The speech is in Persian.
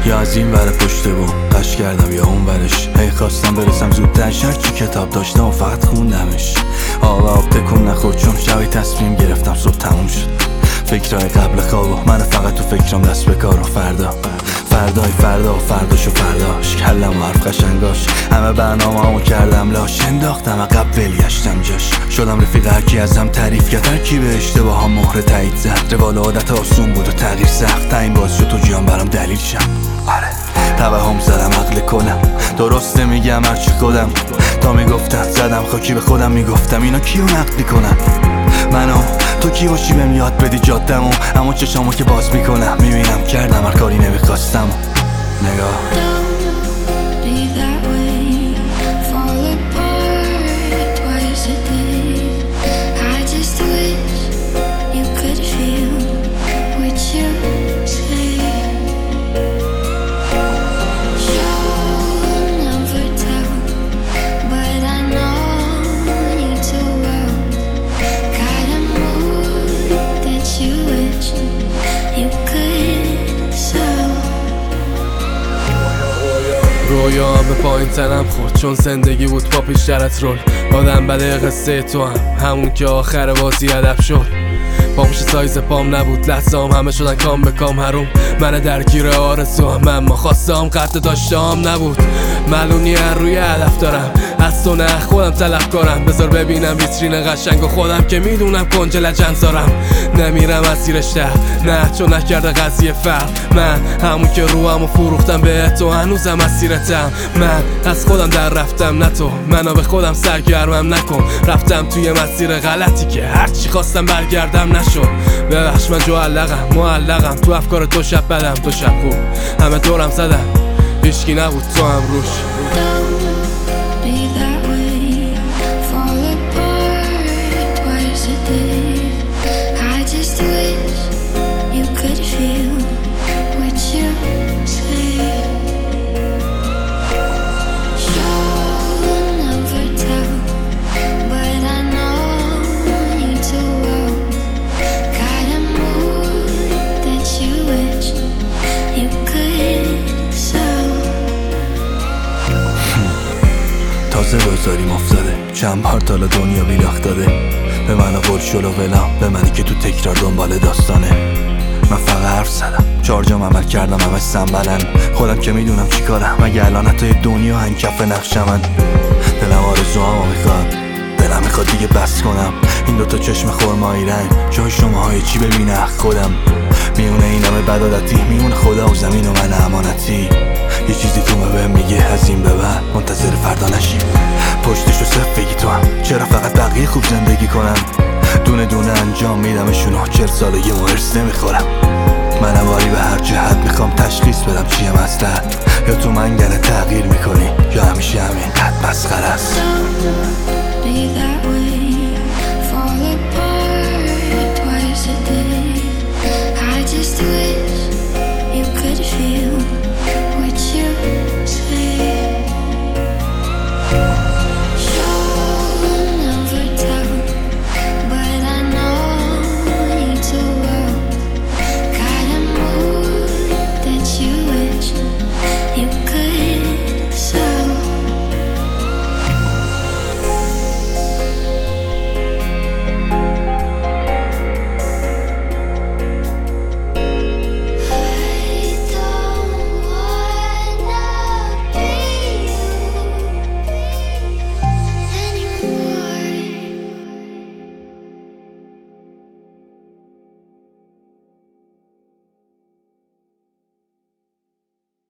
یا از این ور پشت بوم قش کردم یا اون ورش. هی خواستم برسم زودتر، هرچی کتاب داشتم و فقط خوندمش. آب تکون نخورد چون شبی تصمیم گرفتم صبح تموم شد. فکرهای قبل خواب و من فقط تو فکرم دست به کار و فردای فردا و فرداش و فرداش. کلم و حرف قشنگاش، همه برنامه همو کردم لاش. انداختم عقب ول گشتم جاش. شدم رفیق هرکی ازم تعریف کرد، هرکی به اشتباه هم مهر تایید زد. روال عادت آسون بود و تغییر سخت، این باز شد تو جیان برام دلیل شم. آره توهم زدم عقل کنم، درسته میگم هرچی خودم. تا میگفتم زدم خاکی به خودم، میگفتم اینا کیو نقد میکنن. منو تو کی باشی بهم یاد بدی جادمو، اما چشامو که باز میکنم میبینم کردم هر کاری نمیخواستم. نگاه رویام به پایین تنم خورد چون زندگی بود با پیشترت رول. آدم بده قصه تو همون که آخر بازی ادب شد. پاموش سایز پام نبود، لحظام همه شدن کام به کام حروم. من درگیر آرزوام، اما خواستم قطع داشتم نبود. معلومی روی هدف دارم، از تو نه خودم طلبکارم. بذار ببینم ویترین قشنگ و خودم که میدونم کنج لجن زارم. نمیرم از زیرش نه چون نکرده قضیه فرق. من همون که روامو فروختم به تو، هنوزم اسیرتم. من از خودم در رفتم نه تو، منو به خودم سرگرمم نکن. رفتم توی مسیر غلطی که هرچی خواستم برگردم نشد. ببخش من معلقم تو افکار تو. شب بدم تو شب خوب، همه دورم زدم هیچکی نبود تو هم روش. تازه روزاریم افتاده، چند بار تالا دنیا بیلاخت داده. به من قول شل و ولم، به منی که تو تکرار دنبال داستانه. من فقط حرف زدم، 4 جام عمل کردم همه سنبلن. خودم که میدونم چی کارم، مگه الان حتی دنیا هنگ کف نقشم من. دلم آرزوامو میخواد، دلم میخواد دیگه بس کنم. این دوتا چشم خرمایی رنگ، جای شماهای چی ببینه خودم. میونه این همه بدادتی، میونه خدا و زمین و من امانتی. یه چیزی تو بهم میگه از این به بعد منتظر فردا نشیم. پشتشو صف بگی تو هم، چرا فقط بقیه خوب زندگی کنن. دونه دونه انجام میدمشونو، 40 سالگی مرس نمیخورم. من واری به هر جهت میخوام تشخیص بدم چیه مصلحت. یا تو منگنه تغییر میکنی یا همیشه همین قد مسخره است.